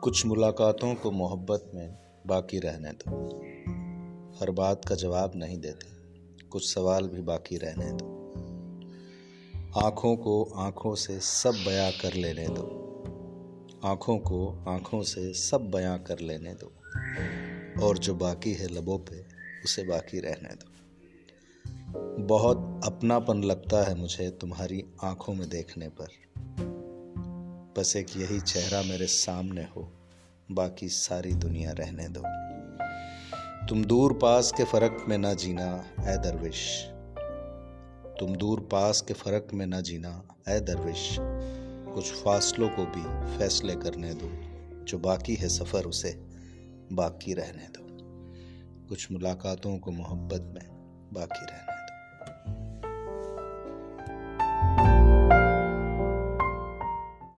कुछ मुलाकातों को मोहब्बत में बाकी रहने दो। हर बात का जवाब नहीं देते, कुछ सवाल भी बाकी रहने दो। आँखों को आँखों से सब बयां कर लेने दो। आँखों को आँखों से सब बयां कर लेने दो। और जो बाकी है लबों पे उसे बाकी रहने दो। बहुत अपनापन लगता है मुझे तुम्हारी आँखों में देखने पर। बस एक यही चेहरा मेरे सामने हो, बाकी सारी दुनिया रहने दो। तुम दूर पास के फर्क में न जीना ऐ दरविश। तुम दूर पास के फर्क में न जीना ऐ दरविश। कुछ फासलों को भी फैसले करने दो। जो बाकी है सफ़र उसे बाकी रहने दो। कुछ मुलाकातों को मोहब्बत में बाकी रहने दो।